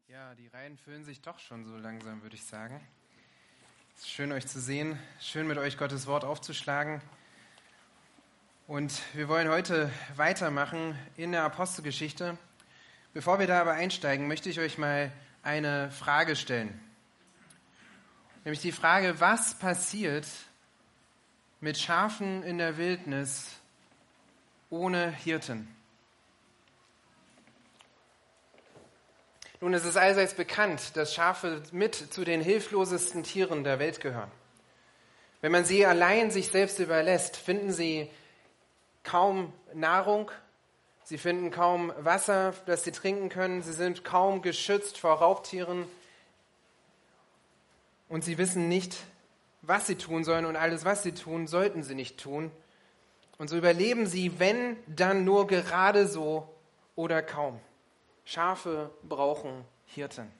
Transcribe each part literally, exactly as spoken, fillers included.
Ja, die Reihen füllen sich doch schon so langsam, würde ich sagen. Es ist schön, euch zu sehen, schön mit euch Gottes Wort aufzuschlagen. Und wir wollen heute weitermachen in der Apostelgeschichte. Bevor wir da aber einsteigen, möchte ich euch mal eine Frage stellen. Nämlich die Frage, was passiert mit Schafen in der Wildnis ohne Hirten? Nun, es ist allseits bekannt, dass Schafe mit zu den hilflosesten Tieren der Welt gehören. Wenn man sie allein sich selbst überlässt, finden sie kaum Nahrung, sie finden kaum Wasser, das sie trinken können, sie sind kaum geschützt vor Raubtieren und sie wissen nicht, was sie tun sollen, und alles, was sie tun, sollten sie nicht tun. Und so überleben sie, wenn, dann nur gerade so oder kaum. Schafe brauchen Hirten.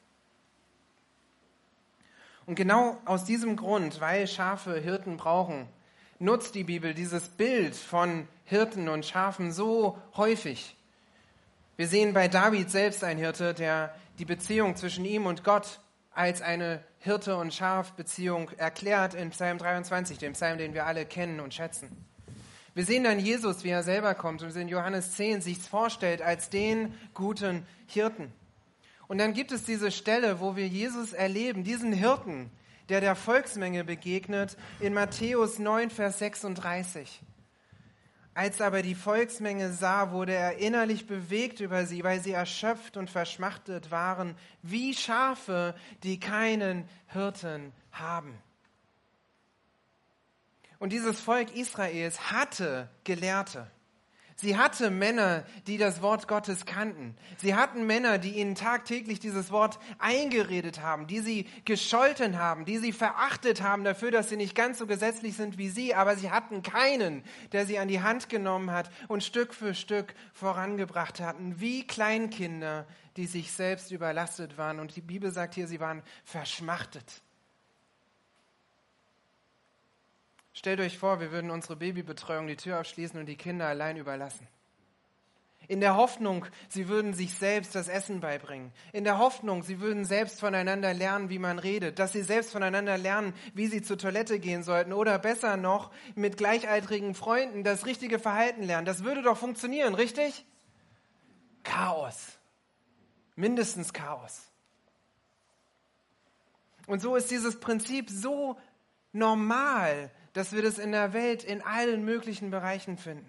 Und genau aus diesem Grund, weil Schafe Hirten brauchen, nutzt die Bibel dieses Bild von Hirten und Schafen so häufig. Wir sehen bei David selbst einen Hirte, der die Beziehung zwischen ihm und Gott als eine Hirte- und Schafbeziehung erklärt in Psalm dreiundzwanzig, dem Psalm, den wir alle kennen und schätzen. Wir sehen dann Jesus, wie er selber kommt und in Johannes zehn sich vorstellt als den guten Hirten. Und dann gibt es diese Stelle, wo wir Jesus erleben, diesen Hirten, der der Volksmenge begegnet, in Matthäus neun, Vers sechsunddreißig. Als aber die Volksmenge sah, wurde er innerlich bewegt über sie, weil sie erschöpft und verschmachtet waren, wie Schafe, die keinen Hirten haben. Und dieses Volk Israels hatte Gelehrte. Sie hatte Männer, die das Wort Gottes kannten. Sie hatten Männer, die ihnen tagtäglich dieses Wort eingeredet haben, die sie gescholten haben, die sie verachtet haben dafür, dass sie nicht ganz so gesetzlich sind wie sie, aber sie hatten keinen, der sie an die Hand genommen hat und Stück für Stück vorangebracht hatten, wie Kleinkinder, die sich selbst überlastet waren. Und die Bibel sagt hier, sie waren verschmachtet. Stellt euch vor, wir würden unsere Babybetreuung die Tür aufschließen und die Kinder allein überlassen. In der Hoffnung, sie würden sich selbst das Essen beibringen. In der Hoffnung, sie würden selbst voneinander lernen, wie man redet. Dass sie selbst voneinander lernen, wie sie zur Toilette gehen sollten. Oder besser noch, mit gleichaltrigen Freunden das richtige Verhalten lernen. Das würde doch funktionieren, richtig? Chaos. Mindestens Chaos. Und so ist dieses Prinzip so normal, dass wir das in der Welt in allen möglichen Bereichen finden.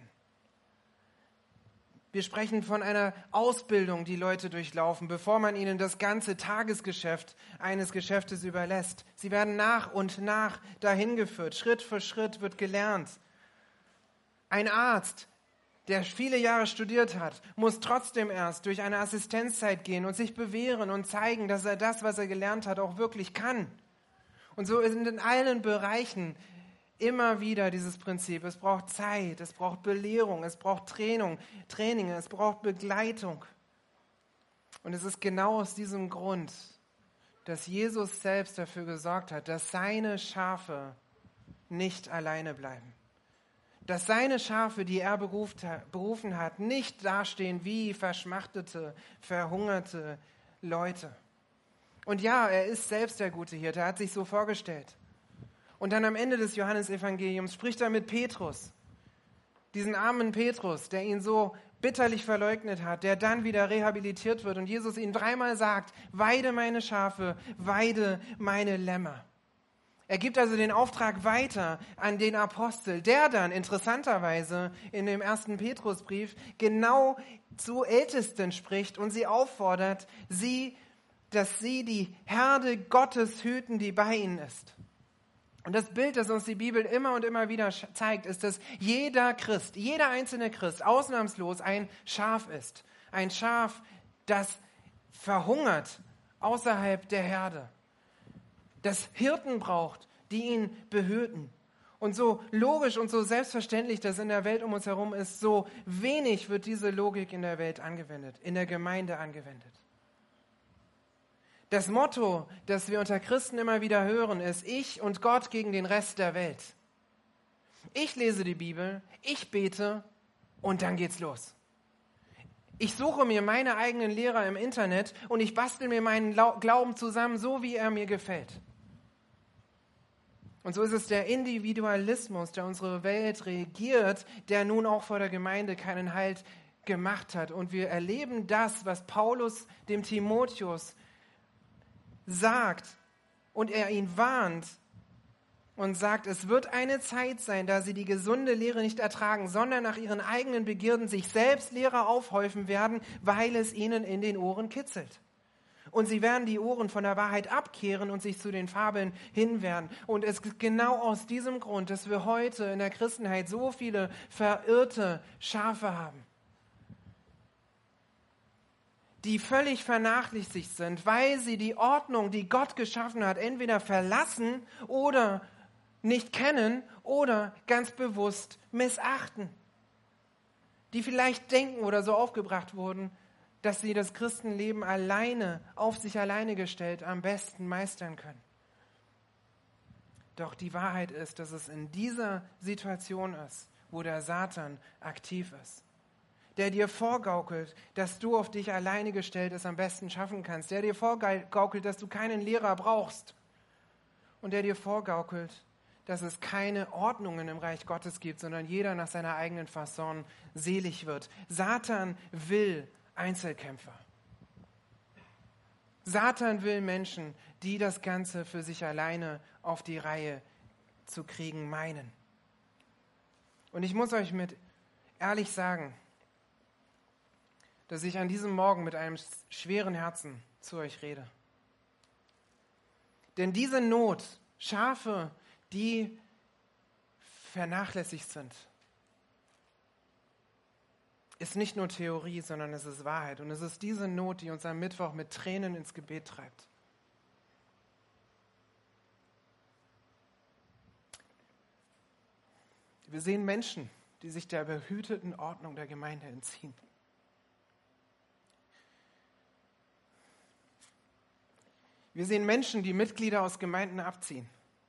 Wir sprechen von einer Ausbildung, die Leute durchlaufen, bevor man ihnen das ganze Tagesgeschäft eines Geschäftes überlässt. Sie werden nach und nach dahin geführt. Schritt für Schritt wird gelernt. Ein Arzt, der viele Jahre studiert hat, muss trotzdem erst durch eine Assistenzzeit gehen und sich bewähren und zeigen, dass er das, was er gelernt hat, auch wirklich kann. Und so sind in allen Bereichen immer wieder dieses Prinzip. Es braucht Zeit, es braucht Belehrung, es braucht Training, Training, es braucht Begleitung. Und es ist genau aus diesem Grund, dass Jesus selbst dafür gesorgt hat, dass seine Schafe nicht alleine bleiben. Dass seine Schafe, die er berufen hat, nicht dastehen wie verschmachtete, verhungerte Leute. Und ja, er ist selbst der gute Hirte, er hat sich so vorgestellt. Und dann am Ende des Johannesevangeliums spricht er mit Petrus, diesen armen Petrus, der ihn so bitterlich verleugnet hat, der dann wieder rehabilitiert wird und Jesus ihm dreimal sagt, weide meine Schafe, weide meine Lämmer. Er gibt also den Auftrag weiter an den Apostel, der dann interessanterweise in dem ersten Petrusbrief genau zu Ältesten spricht und sie auffordert, sie, dass sie die Herde Gottes hüten, die bei ihnen ist. Und das Bild, das uns die Bibel immer und immer wieder zeigt, ist, dass jeder Christ, jeder einzelne Christ ausnahmslos ein Schaf ist. Ein Schaf, das verhungert außerhalb der Herde. Das Hirten braucht, die ihn behüten. Und so logisch und so selbstverständlich das in der Welt um uns herum ist, so wenig wird diese Logik in der Welt angewendet, in der Gemeinde angewendet. Das Motto, das wir unter Christen immer wieder hören, ist ich und Gott gegen den Rest der Welt. Ich lese die Bibel, ich bete und dann geht's los. Ich suche mir meine eigenen Lehrer im Internet und ich bastel mir meinen Glauben zusammen, so wie er mir gefällt. Und so ist es der Individualismus, der unsere Welt regiert, der nun auch vor der Gemeinde keinen Halt gemacht hat. Und wir erleben das, was Paulus dem Timotheus sagt und er ihn warnt und sagt, es wird eine Zeit sein, da sie die gesunde Lehre nicht ertragen, sondern nach ihren eigenen Begierden sich selbst Lehrer aufhäufen werden, weil es ihnen in den Ohren kitzelt. Und sie werden die Ohren von der Wahrheit abkehren und sich zu den Fabeln hinwenden. Und es ist genau aus diesem Grund, dass wir heute in der Christenheit so viele verirrte Schafe haben, die völlig vernachlässigt sind, weil sie die Ordnung, die Gott geschaffen hat, entweder verlassen oder nicht kennen oder ganz bewusst missachten. Die vielleicht denken oder so aufgebracht wurden, dass sie das Christenleben alleine, auf sich alleine gestellt, am besten meistern können. Doch die Wahrheit ist, dass es in dieser Situation ist, wo der Satan aktiv ist, der dir vorgaukelt, dass du auf dich alleine gestellt es am besten schaffen kannst, der dir vorgaukelt, dass du keinen Lehrer brauchst und der dir vorgaukelt, dass es keine Ordnungen im Reich Gottes gibt, sondern jeder nach seiner eigenen Fasson selig wird. Satan will Einzelkämpfer. Satan will Menschen, die das Ganze für sich alleine auf die Reihe zu kriegen meinen. Und ich muss euch mit ehrlich sagen, dass ich an diesem Morgen mit einem schweren Herzen zu euch rede. Denn diese Not, Schafe, die vernachlässigt sind, ist nicht nur Theorie, sondern es ist Wahrheit. Und es ist diese Not, die uns am Mittwoch mit Tränen ins Gebet treibt. Wir sehen Menschen, die sich der behüteten Ordnung der Gemeinde entziehen. Wir sehen Menschen, die Mitglieder aus Gemeinden abziehen,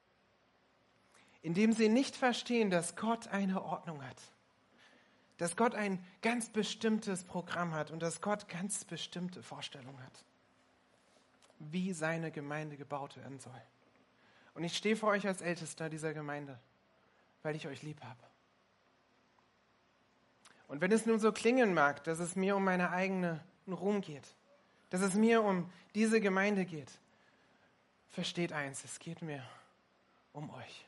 indem sie nicht verstehen, dass Gott eine Ordnung hat, dass Gott ein ganz bestimmtes Programm hat und dass Gott ganz bestimmte Vorstellungen hat, wie seine Gemeinde gebaut werden soll. Und ich stehe vor euch als Ältester dieser Gemeinde, weil ich euch lieb habe. Und wenn es nun so klingen mag, dass es mir um meine eigenen Ruhm geht, dass es mir um diese Gemeinde geht, versteht eins, es geht mir um euch.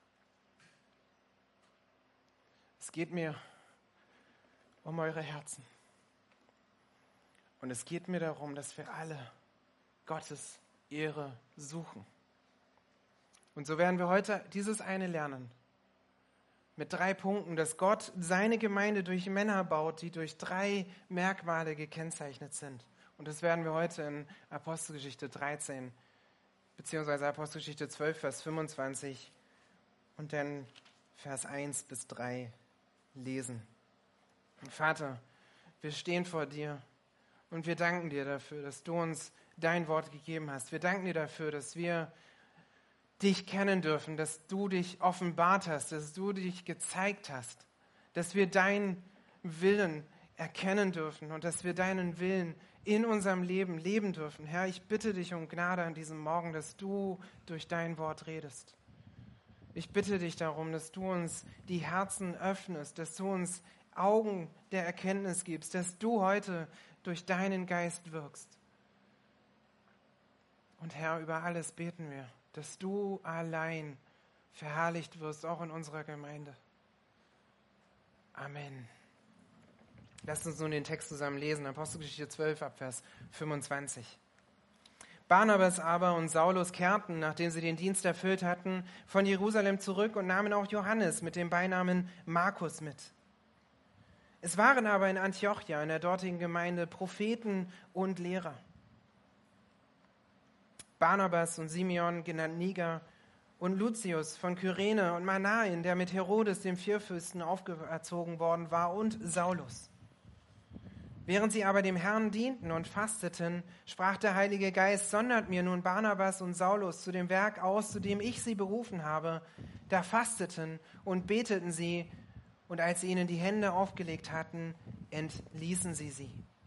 Es geht mir um eure Herzen. Und es geht mir darum, dass wir alle Gottes Ehre suchen. Und so werden wir heute dieses eine lernen. Mit drei Punkten, dass Gott seine Gemeinde durch Männer baut, die durch drei Merkmale gekennzeichnet sind. Und das werden wir heute in Apostelgeschichte dreizehn, beziehungsweise Apostelgeschichte zwölf, Vers fünfundzwanzig und dann Vers eins bis drei lesen. Und Vater, wir stehen vor dir und wir danken dir dafür, dass du uns dein Wort gegeben hast. Wir danken dir dafür, dass wir dich kennen dürfen, dass du dich offenbart hast, dass du dich gezeigt hast, dass wir deinen Willen erkennen dürfen und dass wir deinen Willen in unserem Leben leben dürfen. Herr, ich bitte dich um Gnade an diesem Morgen, dass du durch dein Wort redest. Ich bitte dich darum, dass du uns die Herzen öffnest, dass du uns Augen der Erkenntnis gibst, dass du heute durch deinen Geist wirkst. Und Herr, über alles beten wir, dass du allein verherrlicht wirst, auch in unserer Gemeinde. Amen. Lasst uns nun den Text zusammen lesen, Apostelgeschichte zwölf, ab Vers fünfundzwanzig. Barnabas aber und Saulus kehrten, nachdem sie den Dienst erfüllt hatten, von Jerusalem zurück und nahmen auch Johannes mit dem Beinamen Markus mit. Es waren aber in Antiochia, in der dortigen Gemeinde, Propheten und Lehrer. Barnabas und Simeon, genannt Niger, und Lucius von Kyrene und Manaen, der mit Herodes, dem Vierfürsten, aufgezogen worden war, und Saulus. Während sie aber dem Herrn dienten und fasteten, sprach der Heilige Geist, sondert mir nun Barnabas und Saulus zu dem Werk aus, zu dem ich sie berufen habe. Da fasteten und beteten sie, und als sie ihnen die Hände aufgelegt hatten, entließen sie sie.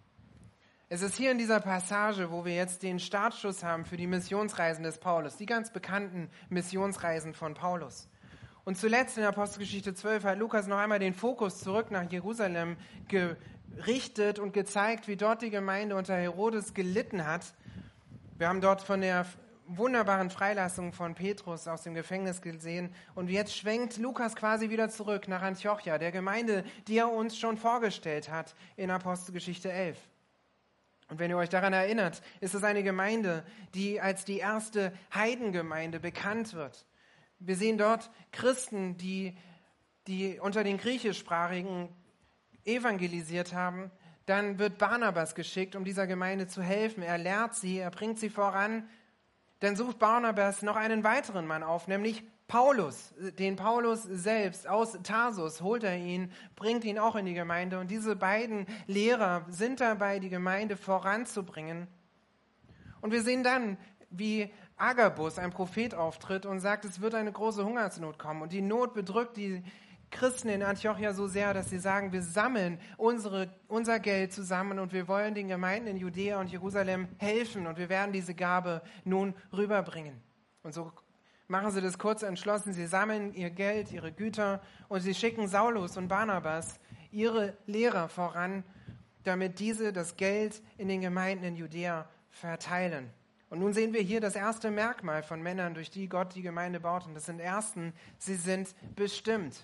Es ist hier in dieser Passage, wo wir jetzt den Startschuss haben für die Missionsreisen des Paulus, die ganz bekannten Missionsreisen von Paulus. Und zuletzt in Apostelgeschichte zwölf hat Lukas noch einmal den Fokus zurück nach Jerusalem gerichtet und gezeigt, wie dort die Gemeinde unter Herodes gelitten hat. Wir haben dort von der wunderbaren Freilassung von Petrus aus dem Gefängnis gesehen. Und jetzt schwenkt Lukas quasi wieder zurück nach Antiochia, der Gemeinde, die er uns schon vorgestellt hat in Apostelgeschichte elf. Und wenn ihr euch daran erinnert, ist es eine Gemeinde, die als die erste Heidengemeinde bekannt wird. Wir sehen dort Christen, die, die unter den Griechischsprachigen evangelisiert haben. Dann wird Barnabas geschickt, um dieser Gemeinde zu helfen. Er lehrt sie, er bringt sie voran. Dann sucht Barnabas noch einen weiteren Mann auf, nämlich Paulus. Den Paulus selbst aus Tarsus holt er ihn, bringt ihn auch in die Gemeinde. Und diese beiden Lehrer sind dabei, die Gemeinde voranzubringen. Und wir sehen dann, wie Agabus, ein Prophet, auftritt und sagt, es wird eine große Hungersnot kommen. Und die Not bedrückt die Christen in Antiochia so sehr, dass sie sagen, wir sammeln unsere, unser Geld zusammen und wir wollen den Gemeinden in Judäa und Jerusalem helfen und wir werden diese Gabe nun rüberbringen. Und so machen sie das kurz entschlossen. Sie sammeln ihr Geld, ihre Güter und sie schicken Saulus und Barnabas, ihre Lehrer, voran, damit diese das Geld in den Gemeinden in Judäa verteilen. Und nun sehen wir hier das erste Merkmal von Männern, durch die Gott die Gemeinde baut. Und das sind erstens, sie sind bestimmt.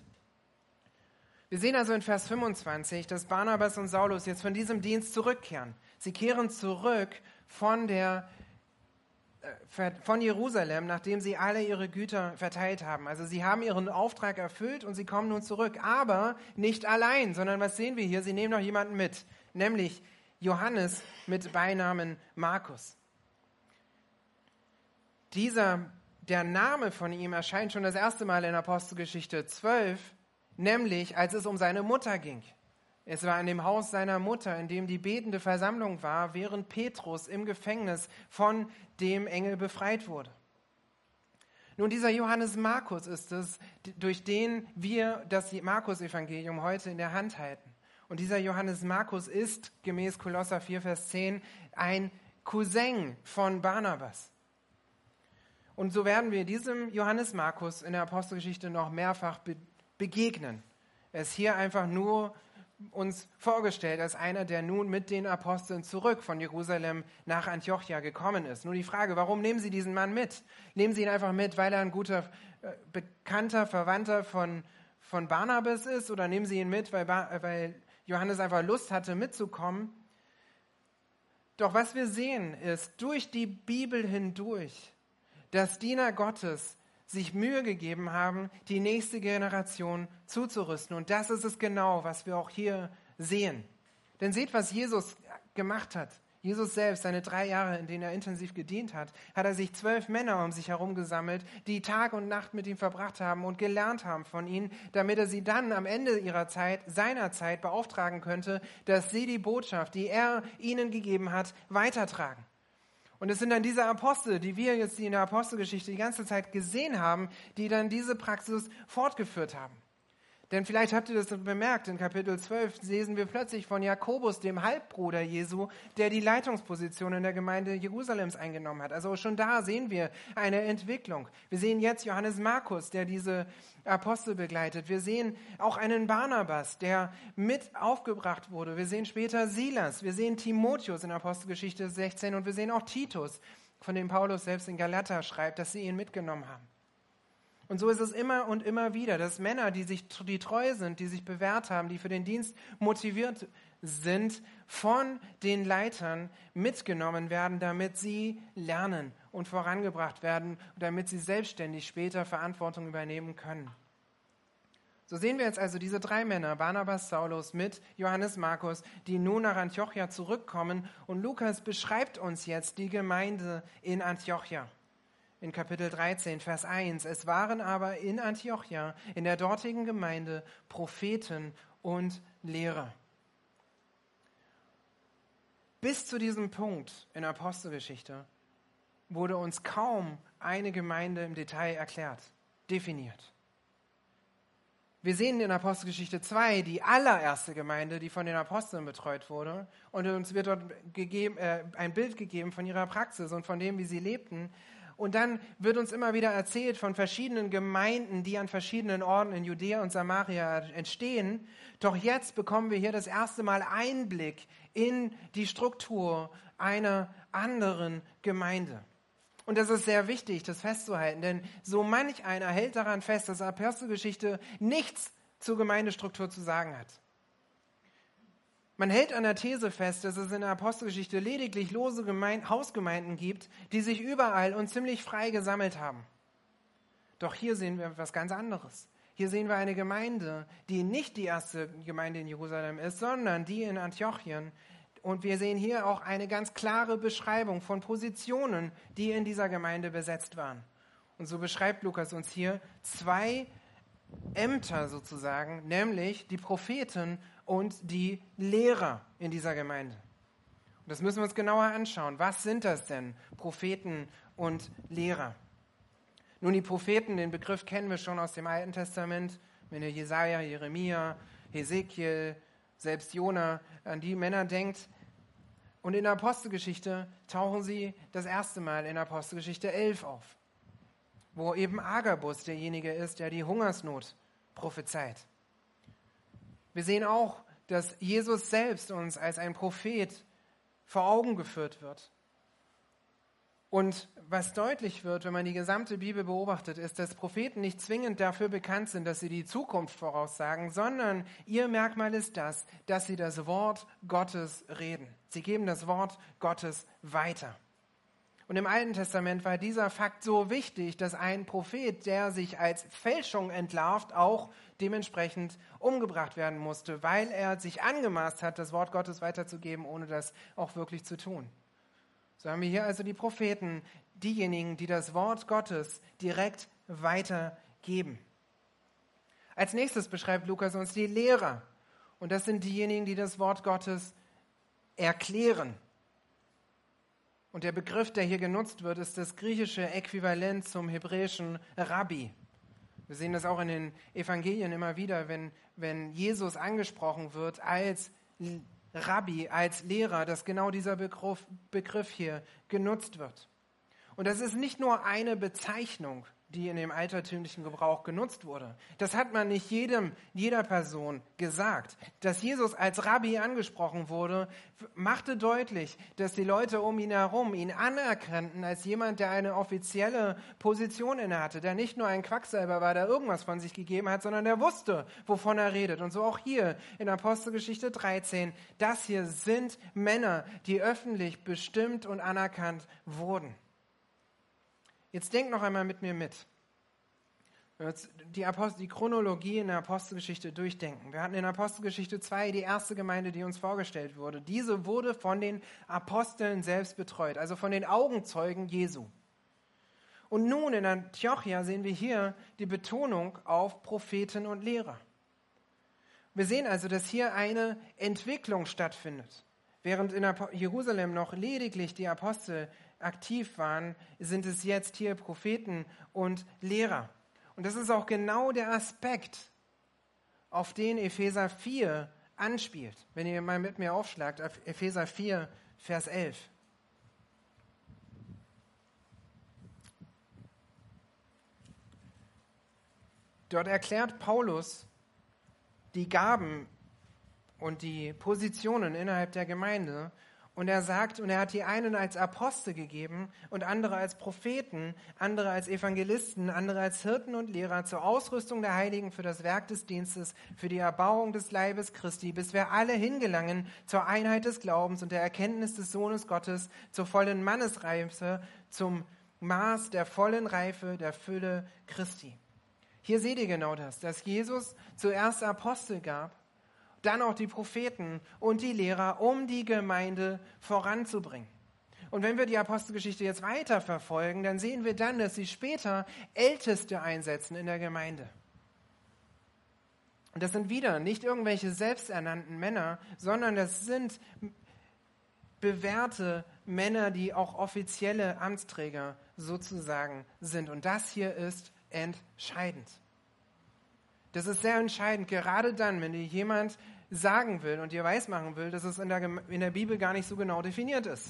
Wir sehen also in Vers fünfundzwanzig, dass Barnabas und Saulus jetzt von diesem Dienst zurückkehren. Sie kehren zurück von der von Jerusalem, nachdem sie alle ihre Güter verteilt haben. Also sie haben ihren Auftrag erfüllt und sie kommen nun zurück. Aber nicht allein, sondern was sehen wir hier? Sie nehmen noch jemanden mit, nämlich Johannes mit Beinamen Markus. Dieser, der Name von ihm erscheint schon das erste Mal in Apostelgeschichte zwölf, nämlich als es um seine Mutter ging. Es war in dem Haus seiner Mutter, in dem die betende Versammlung war, während Petrus im Gefängnis von dem Engel befreit wurde. Nun, dieser Johannes Markus ist es, durch den wir das Markus-Evangelium heute in der Hand halten. Und dieser Johannes Markus ist, gemäß Kolosser vier, Vers zehn, ein Cousin von Barnabas. Und so werden wir diesem Johannes Markus in der Apostelgeschichte noch mehrfach be- begegnen. Er ist hier einfach nur uns vorgestellt als einer, der nun mit den Aposteln zurück von Jerusalem nach Antiochia gekommen ist. Nur die Frage, warum nehmen Sie diesen Mann mit? Nehmen Sie ihn einfach mit, weil er ein guter, äh, bekannter Verwandter von, von Barnabas ist? Oder nehmen Sie ihn mit, weil, ba- weil Johannes einfach Lust hatte, mitzukommen? Doch was wir sehen ist, durch die Bibel hindurch, dass Diener Gottes sich Mühe gegeben haben, die nächste Generation zuzurüsten. Und das ist es genau, was wir auch hier sehen. Denn seht, was Jesus gemacht hat. Jesus selbst, seine drei Jahre, in denen er intensiv gedient hat, hat er sich zwölf Männer um sich herum gesammelt, die Tag und Nacht mit ihm verbracht haben und gelernt haben von ihnen, damit er sie dann am Ende ihrer Zeit, seiner Zeit beauftragen könnte, dass sie die Botschaft, die er ihnen gegeben hat, weitertragen. Und es sind dann diese Apostel, die wir jetzt in der Apostelgeschichte die ganze Zeit gesehen haben, die dann diese Praxis fortgeführt haben. Denn vielleicht habt ihr das bemerkt, in Kapitel zwölf lesen wir plötzlich von Jakobus, dem Halbbruder Jesu, der die Leitungsposition in der Gemeinde Jerusalems eingenommen hat. Also schon da sehen wir eine Entwicklung. Wir sehen jetzt Johannes Markus, der diese Apostel begleitet. Wir sehen auch einen Barnabas, der mit aufgebracht wurde. Wir sehen später Silas. Wir sehen Timotheus in Apostelgeschichte sechzehn und wir sehen auch Titus, von dem Paulus selbst in Galater schreibt, dass sie ihn mitgenommen haben. Und so ist es immer und immer wieder, dass Männer, die sich, die treu sind, die sich bewährt haben, die für den Dienst motiviert sind, von den Leitern mitgenommen werden, damit sie lernen und vorangebracht werden, damit sie selbstständig später Verantwortung übernehmen können. So sehen wir jetzt also diese drei Männer, Barnabas, Saulus mit Johannes Markus, die nun nach Antiochia zurückkommen. Und Lukas beschreibt uns jetzt die Gemeinde in Antiochia. In Kapitel dreizehn, Vers eins. Es waren aber in Antiochia, in der dortigen Gemeinde, Propheten und Lehrer. Bis zu diesem Punkt in der Apostelgeschichte wurde uns kaum eine Gemeinde im Detail erklärt, definiert. Wir sehen in Apostelgeschichte zwei die allererste Gemeinde, die von den Aposteln betreut wurde. Und uns wird dort gegeben, äh, ein Bild gegeben von ihrer Praxis und von dem, wie sie lebten. Und dann wird uns immer wieder erzählt von verschiedenen Gemeinden, die an verschiedenen Orten in Judäa und Samaria entstehen. Doch jetzt bekommen wir hier das erste Mal Einblick in die Struktur einer anderen Gemeinde. Und das ist sehr wichtig, das festzuhalten, denn so manch einer hält daran fest, dass Apostelgeschichte nichts zur Gemeindestruktur zu sagen hat. Man hält an der These fest, dass es in der Apostelgeschichte lediglich lose Gemein- Hausgemeinden gibt, die sich überall und ziemlich frei gesammelt haben. Doch hier sehen wir etwas ganz anderes. Hier sehen wir eine Gemeinde, die nicht die erste Gemeinde in Jerusalem ist, sondern die in Antiochien. Und wir sehen hier auch eine ganz klare Beschreibung von Positionen, die in dieser Gemeinde besetzt waren. Und so beschreibt Lukas uns hier zwei Ämter sozusagen, nämlich die Propheten und die Lehrer in dieser Gemeinde. Und das müssen wir uns genauer anschauen. Was sind das denn, Propheten und Lehrer? Nun, die Propheten, den Begriff kennen wir schon aus dem Alten Testament, wenn ihr Jesaja, Jeremia, Hesekiel, selbst Jona, an die Männer denkt. Und in der Apostelgeschichte tauchen sie das erste Mal in Apostelgeschichte elf auf, wo eben Agabus derjenige ist, der die Hungersnot prophezeit. Wir sehen auch, dass Jesus selbst uns als ein Prophet vor Augen geführt wird. Und was deutlich wird, wenn man die gesamte Bibel beobachtet, ist, dass Propheten nicht zwingend dafür bekannt sind, dass sie die Zukunft voraussagen, sondern ihr Merkmal ist das, dass sie das Wort Gottes reden. Sie geben das Wort Gottes weiter. Und im Alten Testament war dieser Fakt so wichtig, dass ein Prophet, der sich als Fälschung entlarvt, auch dementsprechend umgebracht werden musste, weil er sich angemaßt hat, das Wort Gottes weiterzugeben, ohne das auch wirklich zu tun. So haben wir hier also die Propheten, diejenigen, die das Wort Gottes direkt weitergeben. Als nächstes beschreibt Lukas uns die Lehrer. Und das sind diejenigen, die das Wort Gottes erklären. Und der Begriff, der hier genutzt wird, ist das griechische Äquivalent zum hebräischen Rabbi. Wir sehen das auch in den Evangelien immer wieder, wenn, wenn Jesus angesprochen wird als Rabbi, als Lehrer, dass genau dieser Begriff, Begriff hier genutzt wird. Und das ist nicht nur eine Bezeichnung, die in dem altertümlichen Gebrauch genutzt wurde. Das hat man nicht jedem, jeder Person gesagt. Dass Jesus als Rabbi angesprochen wurde, machte deutlich, dass die Leute um ihn herum ihn anerkannten als jemand, der eine offizielle Position innehatte, der nicht nur ein Quacksalber war, der irgendwas von sich gegeben hat, sondern der wusste, wovon er redet. Und so auch hier in Apostelgeschichte dreizehn, das hier sind Männer, die öffentlich bestimmt und anerkannt wurden. Jetzt denkt noch einmal mit mir mit. Wenn wir jetzt die, Apostel, die Chronologie in der Apostelgeschichte durchdenken. Wir hatten in Apostelgeschichte zwei die erste Gemeinde, die uns vorgestellt wurde. Diese wurde von den Aposteln selbst betreut, also von den Augenzeugen Jesu. Und nun in Antiochia sehen wir hier die Betonung auf Propheten und Lehrer. Wir sehen also, dass hier eine Entwicklung stattfindet. Während in Jerusalem noch lediglich die Apostel aktiv waren, sind es jetzt hier Propheten und Lehrer. Und das ist auch genau der Aspekt, auf den Epheser vier anspielt. Wenn ihr mal mit mir aufschlagt, auf Epheser vier, Vers elf. Dort erklärt Paulus die Gaben und die Positionen innerhalb der Gemeinde. Und er sagt, und er hat die einen als Apostel gegeben und andere als Propheten, andere als Evangelisten, andere als Hirten und Lehrer zur Ausrüstung der Heiligen für das Werk des Dienstes, für die Erbauung des Leibes Christi, bis wir alle hingelangen zur Einheit des Glaubens und der Erkenntnis des Sohnes Gottes, zur vollen Mannesreife, zum Maß der vollen Reife, der Fülle Christi. Hier seht ihr genau das, dass Jesus zuerst Apostel gab, dann auch die Propheten und die Lehrer, um die Gemeinde voranzubringen. Und wenn wir die Apostelgeschichte jetzt weiter verfolgen, dann sehen wir dann, dass sie später Älteste einsetzen in der Gemeinde. Und das sind wieder nicht irgendwelche selbsternannten Männer, sondern das sind bewährte Männer, die auch offizielle Amtsträger sozusagen sind. Und das hier ist entscheidend. Das ist sehr entscheidend, gerade dann, wenn dir jemand sagen will und dir weismachen will, dass es in der, in der Bibel gar nicht so genau definiert ist.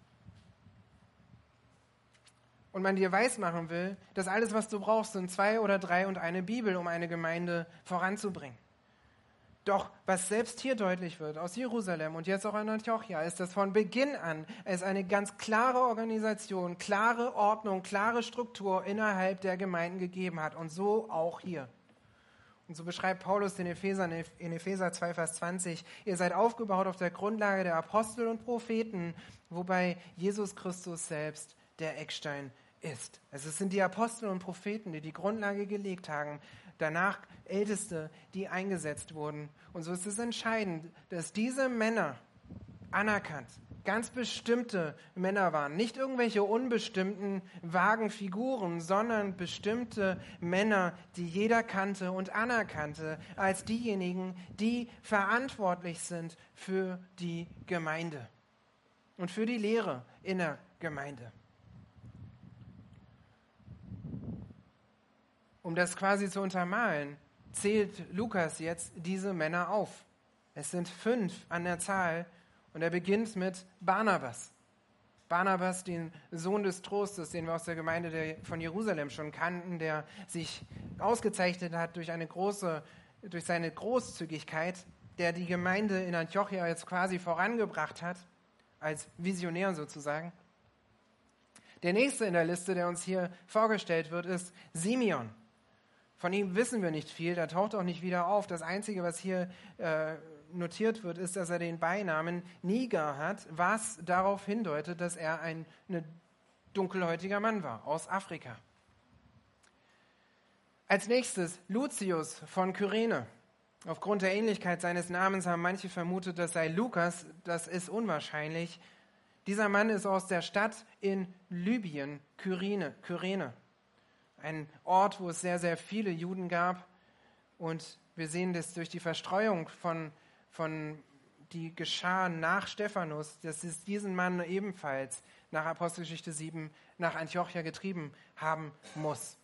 Und man dir weismachen will, dass alles, was du brauchst, sind zwei oder drei und eine Bibel, um eine Gemeinde voranzubringen. Doch was selbst hier deutlich wird, aus Jerusalem und jetzt auch in Antiochia, ist, dass von Beginn an es eine ganz klare Organisation, klare Ordnung, klare Struktur innerhalb der Gemeinden gegeben hat. Und so auch hier. Und so beschreibt Paulus den Ephesern in Epheser zwei, Vers zwanzig, ihr seid aufgebaut auf der Grundlage der Apostel und Propheten, wobei Jesus Christus selbst der Eckstein ist. Also es sind die Apostel und Propheten, die die Grundlage gelegt haben, danach Älteste, die eingesetzt wurden. Und so ist es entscheidend, dass diese Männer anerkannt, ganz bestimmte Männer waren. Nicht irgendwelche unbestimmten, vagen Figuren, sondern bestimmte Männer, die jeder kannte und anerkannte als diejenigen, die verantwortlich sind für die Gemeinde und für die Lehre in der Gemeinde. Um das quasi zu untermalen, zählt Lukas jetzt diese Männer auf. Es sind fünf an der Zahl und er beginnt mit Barnabas. Barnabas, den Sohn des Trostes, den wir aus der Gemeinde der, von Jerusalem schon kannten, der sich ausgezeichnet hat durch, eine große, durch seine Großzügigkeit, der die Gemeinde in Antiochia jetzt quasi vorangebracht hat, als Visionär sozusagen. Der nächste in der Liste, der uns hier vorgestellt wird, ist Simeon. Von ihm wissen wir nicht viel, der taucht auch nicht wieder auf. Das Einzige, was hier äh, notiert wird, ist, dass er den Beinamen Niger hat, was darauf hindeutet, dass er ein eine dunkelhäutiger Mann war, aus Afrika. Als nächstes Lucius von Kyrene. Aufgrund der Ähnlichkeit seines Namens haben manche vermutet, das sei Lukas. Das ist unwahrscheinlich. Dieser Mann ist aus der Stadt in Libyen, Kyrene, Kyrene. Ein Ort, wo es sehr, sehr viele Juden gab. Und wir sehen das durch die Verstreuung von, von die geschah nach Stephanus, dass es diesen Mann ebenfalls nach Apostelgeschichte sieben nach Antiochia getrieben haben muss.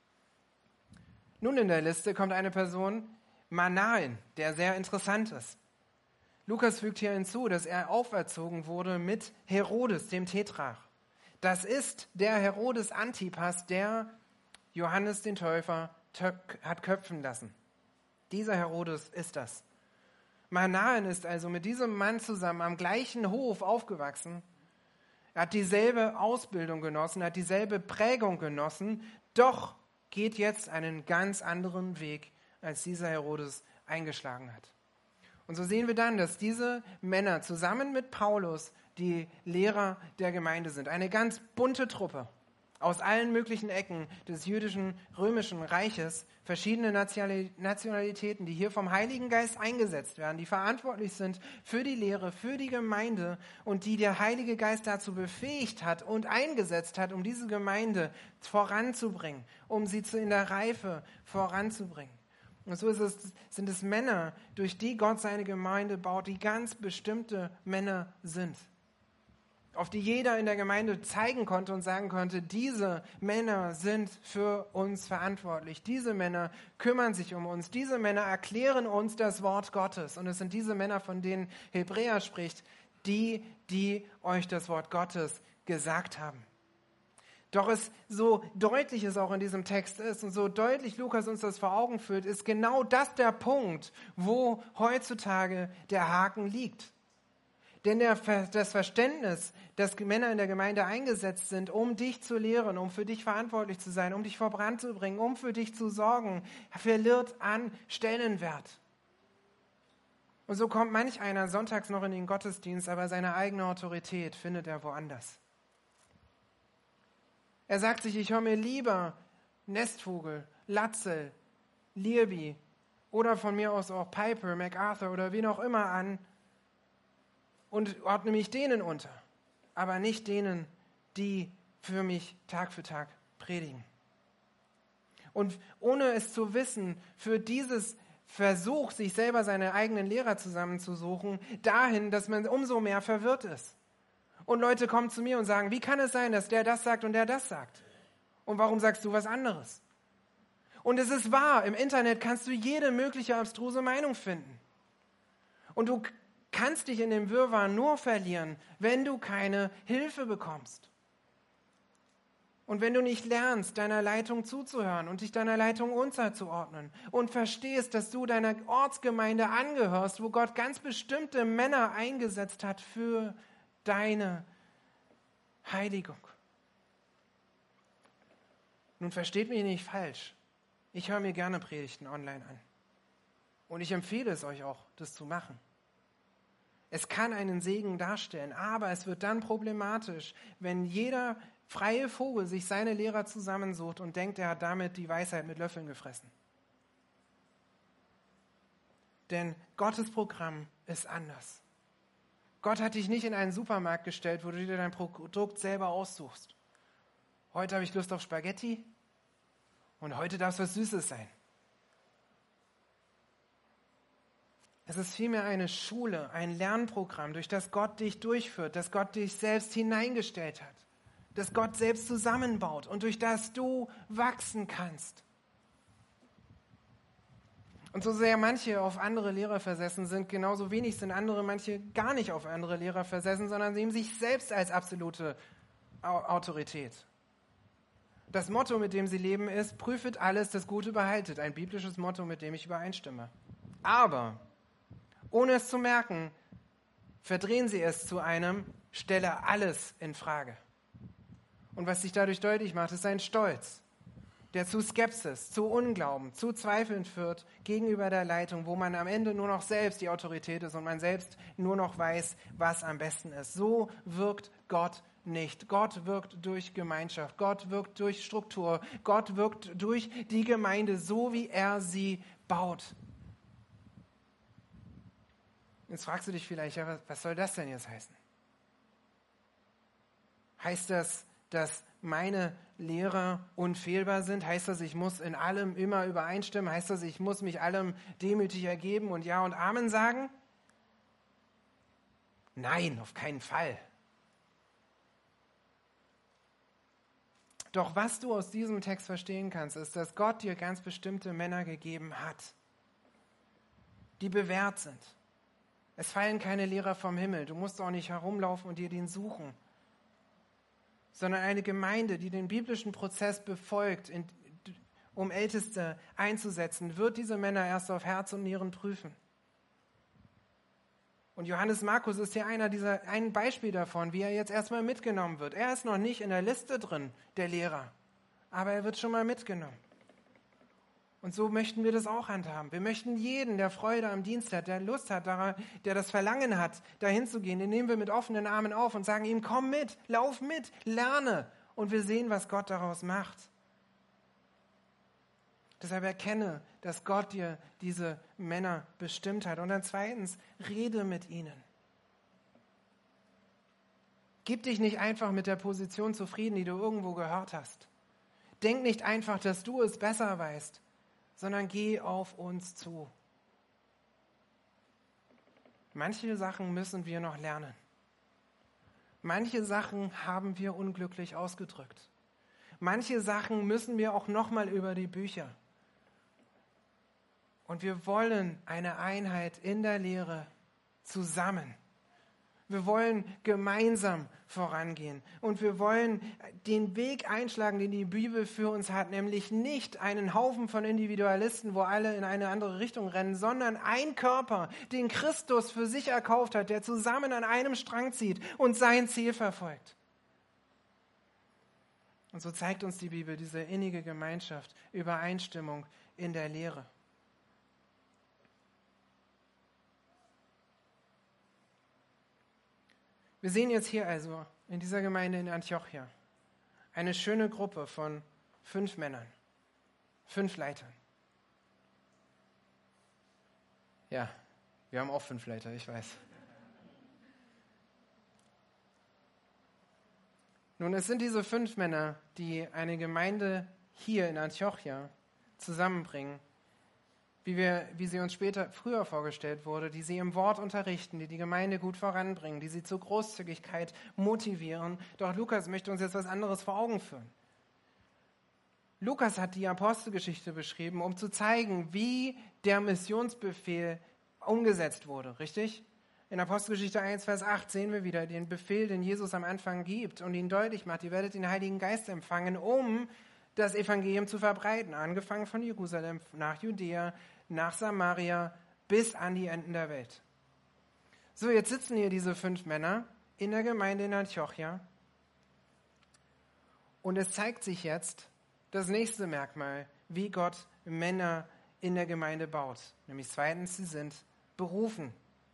Nun in der Liste kommt eine Person, Manaen, der sehr interessant ist. Lukas fügt hier hinzu, dass er auferzogen wurde mit Herodes, dem Tetrarch. Das ist der Herodes Antipas, der Johannes den Täufer hat köpfen lassen. Dieser Herodes ist das. Manaen ist also mit diesem Mann zusammen am gleichen Hof aufgewachsen. Er hat dieselbe Ausbildung genossen, hat dieselbe Prägung genossen, doch geht jetzt einen ganz anderen Weg, als dieser Herodes eingeschlagen hat. Und so sehen wir dann, dass diese Männer zusammen mit Paulus die Lehrer der Gemeinde sind. Eine ganz bunte Truppe aus allen möglichen Ecken des jüdischen, römischen Reiches, verschiedene Nationalitäten, die hier vom Heiligen Geist eingesetzt werden, die verantwortlich sind für die Lehre, für die Gemeinde und die der Heilige Geist dazu befähigt hat und eingesetzt hat, um diese Gemeinde voranzubringen, um sie in der Reife voranzubringen. Und so ist es, sind es Männer, durch die Gott seine Gemeinde baut, die ganz bestimmte Männer sind, auf die jeder in der Gemeinde zeigen konnte und sagen konnte, diese Männer sind für uns verantwortlich. Diese Männer kümmern sich um uns. Diese Männer erklären uns das Wort Gottes. Und es sind diese Männer, von denen Hebräer spricht, die, die euch das Wort Gottes gesagt haben. Doch es so deutlich es auch in diesem Text ist und so deutlich Lukas uns das vor Augen führt, ist genau das der Punkt, wo heutzutage der Haken liegt. Denn der, das Verständnis, dass Männer in der Gemeinde eingesetzt sind, um dich zu lehren, um für dich verantwortlich zu sein, um dich voranzubringen, um für dich zu sorgen, verliert an Stellenwert. Und so kommt manch einer sonntags noch in den Gottesdienst, aber seine eigene Autorität findet er woanders. Er sagt sich, ich höre mir lieber Nestvogel, Latzel, Lierby oder von mir aus auch Piper, MacArthur oder wen auch immer an und ordne mich denen unter, aber nicht denen, die für mich Tag für Tag predigen. Und ohne es zu wissen, für dieses Versuch, sich selber seine eigenen Lehrer zusammenzusuchen, dahin, dass man umso mehr verwirrt ist. Und Leute kommen zu mir und sagen, wie kann es sein, dass der das sagt und der das sagt? Und warum sagst du was anderes? Und es ist wahr, im Internet kannst du jede mögliche abstruse Meinung finden. Und du kannst dich in dem Wirrwarr nur verlieren, wenn du keine Hilfe bekommst. Und wenn du nicht lernst, deiner Leitung zuzuhören und dich deiner Leitung unterzuordnen und verstehst, dass du deiner Ortsgemeinde angehörst, wo Gott ganz bestimmte Männer eingesetzt hat für deine Heiligung. Nun versteht mich nicht falsch. Ich höre mir gerne Predigten online an. Und ich empfehle es euch auch, das zu machen. Es kann einen Segen darstellen, aber es wird dann problematisch, wenn jeder freie Vogel sich seine Lehrer zusammensucht und denkt, er hat damit die Weisheit mit Löffeln gefressen. Denn Gottes Programm ist anders. Gott hat dich nicht in einen Supermarkt gestellt, wo du dir dein Produkt selber aussuchst. Heute habe ich Lust auf Spaghetti und heute darf es was Süßes sein. Es ist vielmehr eine Schule, ein Lernprogramm, durch das Gott dich durchführt, das Gott dich selbst hineingestellt hat, das Gott selbst zusammenbaut und durch das du wachsen kannst. Und so sehr manche auf andere Lehrer versessen sind, genauso wenig sind andere manche gar nicht auf andere Lehrer versessen, sondern sehen sich selbst als absolute Autorität. Das Motto, mit dem sie leben, ist, prüfet alles, das Gute behaltet. Ein biblisches Motto, mit dem ich übereinstimme. Aber ohne es zu merken, verdrehen sie es zu einem, stelle alles in Frage. Und was sich dadurch deutlich macht, ist ein Stolz, der zu Skepsis, zu Unglauben, zu Zweifeln führt gegenüber der Leitung, wo man am Ende nur noch selbst die Autorität ist und man selbst nur noch weiß, was am besten ist. So wirkt Gott nicht. Gott wirkt durch Gemeinschaft, Gott wirkt durch Struktur, Gott wirkt durch die Gemeinde, so wie er sie baut. Jetzt fragst du dich vielleicht, ja, was soll das denn jetzt heißen? Heißt das, dass meine Lehrer unfehlbar sind? Heißt das, ich muss in allem immer übereinstimmen? Heißt das, ich muss mich allem demütig ergeben und Ja und Amen sagen? Nein, auf keinen Fall. Doch was du aus diesem Text verstehen kannst, ist, dass Gott dir ganz bestimmte Männer gegeben hat, die bewährt sind. Es fallen keine Lehrer vom Himmel. Du musst auch nicht herumlaufen und dir den suchen. Sondern eine Gemeinde, die den biblischen Prozess befolgt, in, um Älteste einzusetzen, wird diese Männer erst auf Herz und Nieren prüfen. Und Johannes Markus ist hier einer dieser, ein Beispiel davon, wie er jetzt erstmal mitgenommen wird. Er ist noch nicht in der Liste drin, der Lehrer, aber er wird schon mal mitgenommen. Und so möchten wir das auch handhaben. Wir möchten jeden, der Freude am Dienst hat, der Lust hat, der das Verlangen hat, dahin zu gehen, den nehmen wir mit offenen Armen auf und sagen ihm, komm mit, lauf mit, lerne. Und wir sehen, was Gott daraus macht. Deshalb erkenne, dass Gott dir diese Männer bestimmt hat. Und dann zweitens, rede mit ihnen. Gib dich nicht einfach mit der Position zufrieden, die du irgendwo gehört hast. Denk nicht einfach, dass du es besser weißt, sondern geh auf uns zu. Manche Sachen müssen wir noch lernen. Manche Sachen haben wir unglücklich ausgedrückt. Manche Sachen müssen wir auch nochmal über die Bücher. Und wir wollen eine Einheit in der Lehre zusammen. Wir wollen gemeinsam vorangehen und wir wollen den Weg einschlagen, den die Bibel für uns hat, nämlich nicht einen Haufen von Individualisten, wo alle in eine andere Richtung rennen, sondern ein Körper, den Christus für sich erkauft hat, der zusammen an einem Strang zieht und sein Ziel verfolgt. Und so zeigt uns die Bibel diese innige Gemeinschaft, Übereinstimmung in der Lehre. Wir sehen jetzt hier also in dieser Gemeinde in Antiochia eine schöne Gruppe von fünf Männern, fünf Leitern. Ja, wir haben auch fünf Leiter, ich weiß. Nun, es sind diese fünf Männer, die eine Gemeinde hier in Antiochia zusammenbringen, wie, wir, wie sie uns später früher vorgestellt wurde, die sie im Wort unterrichten, die die Gemeinde gut voranbringen, die sie zur Großzügigkeit motivieren. Doch Lukas möchte uns jetzt was anderes vor Augen führen. Lukas hat die Apostelgeschichte beschrieben, um zu zeigen, wie der Missionsbefehl umgesetzt wurde, richtig? In Apostelgeschichte eins, Vers acht sehen wir wieder den Befehl, den Jesus am Anfang gibt und ihn deutlich macht. Ihr werdet den Heiligen Geist empfangen, um das Evangelium zu verbreiten, angefangen von Jerusalem, nach Judäa, nach Samaria, bis an die Enden der Welt. So, jetzt sitzen hier diese fünf Männer in der Gemeinde in Antiochia und es zeigt sich jetzt das nächste Merkmal, wie Gott Männer in der Gemeinde baut. Nämlich zweitens, sie sind berufen.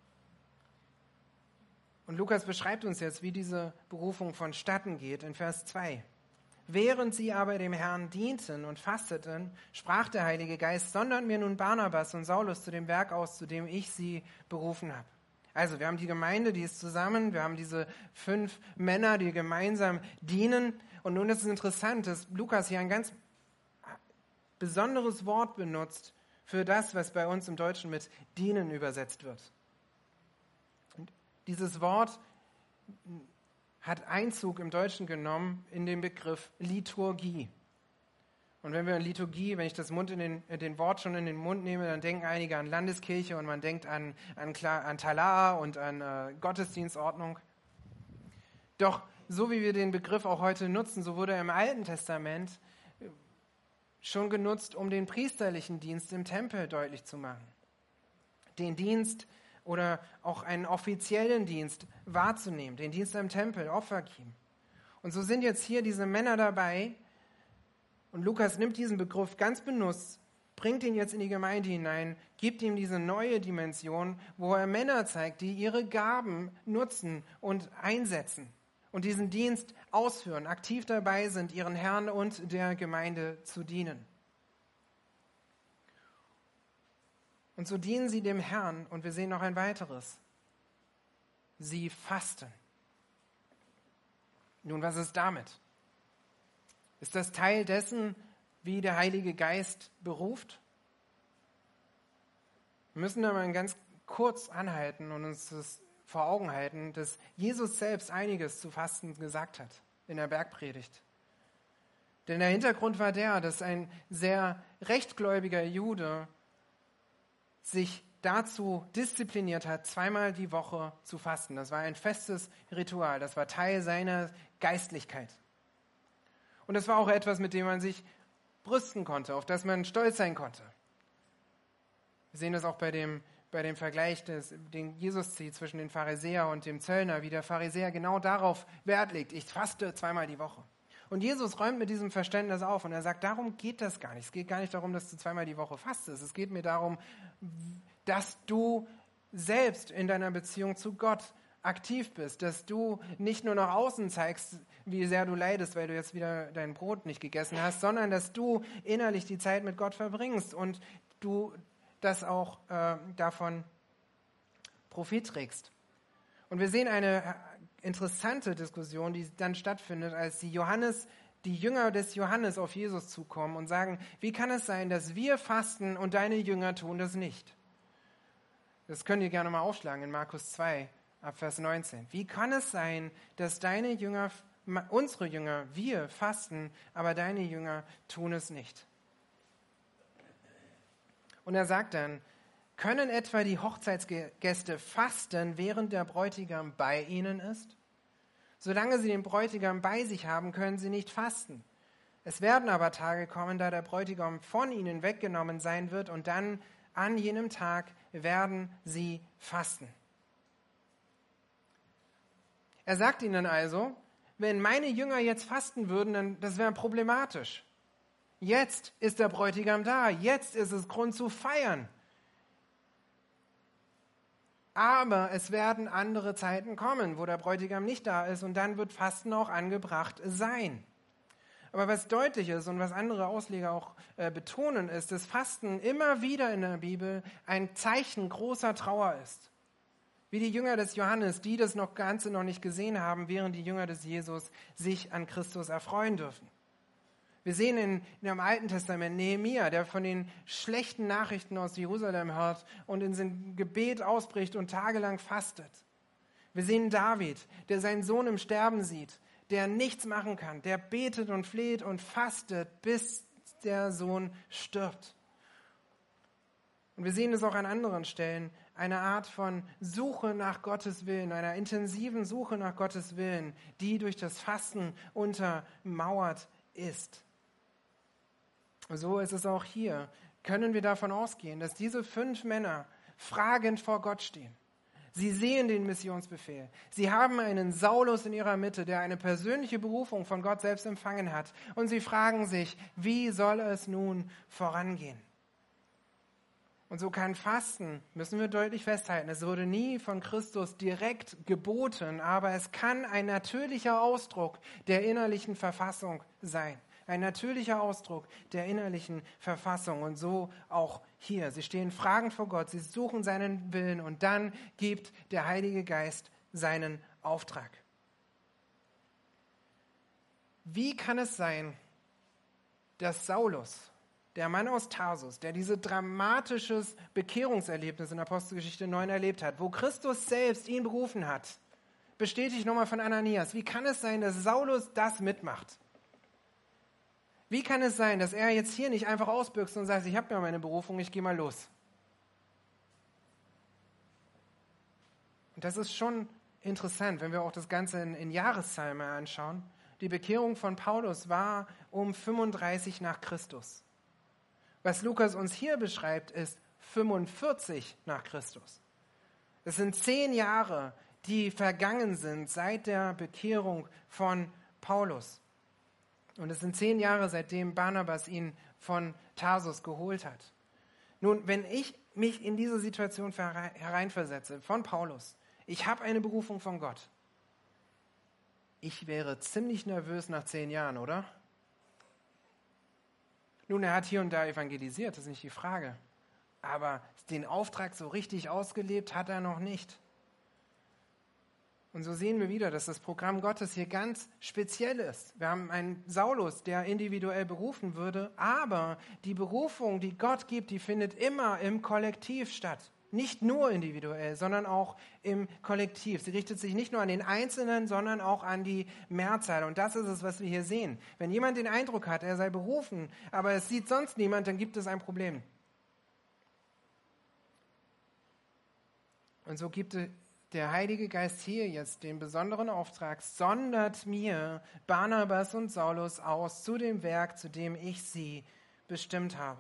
Und Lukas beschreibt uns jetzt, wie diese Berufung vonstatten geht in Vers zwei. Während sie aber dem Herrn dienten und fasteten, sprach der Heilige Geist, sondert mir nun Barnabas und Saulus zu dem Werk aus, zu dem ich sie berufen habe. Also wir haben die Gemeinde, die ist zusammen, wir haben diese fünf Männer, die gemeinsam dienen. Und nun ist es interessant, dass Lukas hier ein ganz besonderes Wort benutzt für das, was bei uns im Deutschen mit dienen übersetzt wird. Und dieses Wort hat Einzug im Deutschen genommen in den Begriff Liturgie. Und wenn wir an Liturgie, wenn ich das Mund in den, den Wort schon in den Mund nehme, dann denken einige an Landeskirche und man denkt an, an, an Talar und an äh, Gottesdienstordnung. Doch so wie wir den Begriff auch heute nutzen, so wurde er im Alten Testament schon genutzt, um den priesterlichen Dienst im Tempel deutlich zu machen. Den Dienst oder auch einen offiziellen Dienst wahrzunehmen, den Dienst am Tempel, Opfer geben. Und so sind jetzt hier diese Männer dabei und Lukas nimmt diesen Begriff ganz benutzt, bringt ihn jetzt in die Gemeinde hinein, gibt ihm diese neue Dimension, wo er Männer zeigt, die ihre Gaben nutzen und einsetzen und diesen Dienst ausführen, aktiv dabei sind, ihren Herrn und der Gemeinde zu dienen. Und so dienen sie dem Herrn und wir sehen noch ein weiteres. Sie fasten. Nun, was ist damit? Ist das Teil dessen, wie der Heilige Geist beruft? Wir müssen da mal ganz kurz anhalten und uns das vor Augen halten, dass Jesus selbst einiges zu Fasten gesagt hat in der Bergpredigt. Denn der Hintergrund war der, dass ein sehr rechtgläubiger Jude sich dazu diszipliniert hat, zweimal die Woche zu fasten. Das war ein festes Ritual, das war Teil seiner Geistlichkeit. Und das war auch etwas, mit dem man sich brüsten konnte, auf das man stolz sein konnte. Wir sehen das auch bei dem, bei dem Vergleich, des, den Jesus zieht zwischen den Pharisäer und dem Zöllner, wie der Pharisäer genau darauf Wert legt. Ich faste zweimal die Woche. Und Jesus räumt mit diesem Verständnis auf und er sagt, darum geht das gar nicht. Es geht gar nicht darum, dass du zweimal die Woche fastest. Es geht mir darum, dass du selbst in deiner Beziehung zu Gott aktiv bist, dass du nicht nur nach außen zeigst, wie sehr du leidest, weil du jetzt wieder dein Brot nicht gegessen hast, sondern dass du innerlich die Zeit mit Gott verbringst und du das auch äh, davon Profit trägst. Und wir sehen eine interessante Diskussion, die dann stattfindet, als die Johannes, die Jünger des Johannes auf Jesus zukommen und sagen, wie kann es sein, dass wir fasten und deine Jünger tun das nicht? Das könnt ihr gerne mal aufschlagen in Markus zwei, ab Vers neunzehn. Wie kann es sein, dass deine Jünger, unsere Jünger, wir fasten, aber deine Jünger tun es nicht? Und er sagt dann, können etwa die Hochzeitsgäste fasten, während der Bräutigam bei ihnen ist? Solange sie den Bräutigam bei sich haben, können sie nicht fasten. Es werden aber Tage kommen, da der Bräutigam von ihnen weggenommen sein wird und dann an jenem Tag werden sie fasten. Er sagt ihnen also, wenn meine Jünger jetzt fasten würden, dann das wäre problematisch. Jetzt ist der Bräutigam da, jetzt ist es Grund zu feiern. Aber es werden andere Zeiten kommen, wo der Bräutigam nicht da ist und dann wird Fasten auch angebracht sein. Aber was deutlich ist und was andere Ausleger auch äh, betonen, ist, dass Fasten immer wieder in der Bibel ein Zeichen großer Trauer ist. Wie die Jünger des Johannes, die das noch Ganze noch nicht gesehen haben, während die Jünger des Jesus sich an Christus erfreuen dürfen. Wir sehen in, in dem Alten Testament Nehemia, der von den schlechten Nachrichten aus Jerusalem hört und in sein Gebet ausbricht und tagelang fastet. Wir sehen David, der seinen Sohn im Sterben sieht, der nichts machen kann, der betet und fleht und fastet, bis bis der Sohn stirbt. Und wir sehen es auch an anderen Stellen, eine Art von Suche nach Gottes Willen, einer intensiven Suche nach Gottes Willen, die durch das Fasten untermauert ist. So ist es auch hier. Können wir davon ausgehen, dass diese fünf Männer fragend vor Gott stehen. Sie sehen den Missionsbefehl. Sie haben einen Saulus in ihrer Mitte, der eine persönliche Berufung von Gott selbst empfangen hat. Und sie fragen sich, wie soll es nun vorangehen? Und so kann Fasten, müssen wir deutlich festhalten, es wurde nie von Christus direkt geboten, aber es kann ein natürlicher Ausdruck der innerlichen Verfassung sein. Ein natürlicher Ausdruck der innerlichen Verfassung. Und so auch hier. Sie stehen fragend vor Gott, sie suchen seinen Willen und dann gibt der Heilige Geist seinen Auftrag. Wie kann es sein, dass Saulus, der Mann aus Tarsus, der dieses dramatisches Bekehrungserlebnis in Apostelgeschichte neun erlebt hat, wo Christus selbst ihn berufen hat, bestätigt nochmal von Ananias, wie kann es sein, dass Saulus das mitmacht? Wie kann es sein, dass er jetzt hier nicht einfach ausbüchst und sagt, ich habe ja meine Berufung, ich gehe mal los? Und das ist schon interessant, wenn wir auch das Ganze in, in Jahreszahlen mal anschauen. Die Bekehrung von Paulus war um fünfunddreißig nach Christus. Was Lukas uns hier beschreibt, ist fünfundvierzig nach Christus. Es sind zehn Jahre, die vergangen sind seit der Bekehrung von Paulus. Und es sind zehn Jahre, seitdem Barnabas ihn von Tarsus geholt hat. Nun, wenn ich mich in diese Situation hereinversetze, von Paulus, ich habe eine Berufung von Gott. Ich wäre ziemlich nervös nach zehn Jahren, oder? Nun, er hat hier und da evangelisiert, das ist nicht die Frage. Aber den Auftrag so richtig ausgelebt hat er noch nicht. Und so sehen wir wieder, dass das Programm Gottes hier ganz speziell ist. Wir haben einen Saulus, der individuell berufen würde, aber die Berufung, die Gott gibt, die findet immer im Kollektiv statt. Nicht nur individuell, sondern auch im Kollektiv. Sie richtet sich nicht nur an den Einzelnen, sondern auch an die Mehrzahl. Und das ist es, was wir hier sehen. Wenn jemand den Eindruck hat, er sei berufen, aber es sieht sonst niemand, dann gibt es ein Problem. Und so gibt es der Heilige Geist hier jetzt den besonderen Auftrag, sondert mir Barnabas und Saulus aus zu dem Werk, zu dem ich sie bestimmt habe.